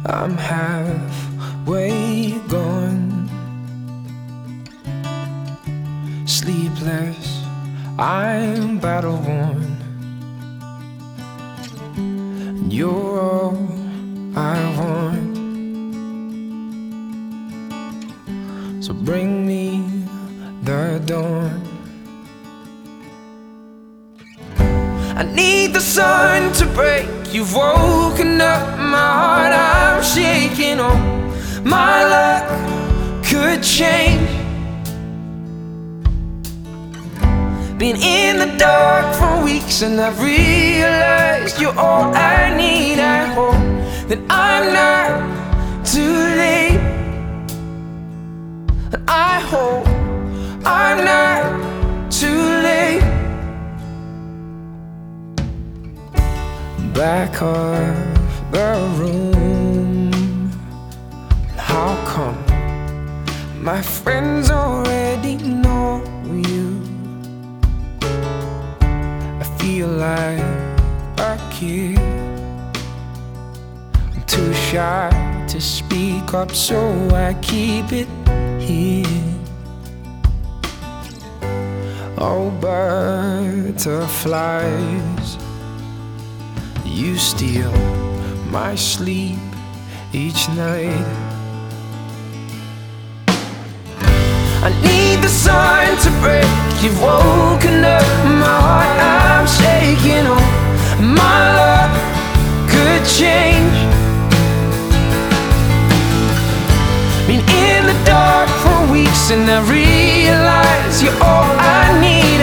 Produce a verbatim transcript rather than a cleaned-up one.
I'm halfway gone, sleepless, I'm battle worn. You're all I want, so bring me the dawn. I need the sun to break. You've woken up my heart, I'm shaking. Oh, my luck could change. Been in the dark for weeks and I've realized you're all I need. I hope that I'm not too late, and I hope I'm not too late. Back of the room, how come my friends already know you? I feel like a kid, I'm too shy to speak up, so I keep it here. Oh, butterflies, you steal my sleep each night. I need the sun to break. You've woken up my heart, I'm shaking. Oh, my luck could change. Been in the dark for weeks and I realize you're all I need.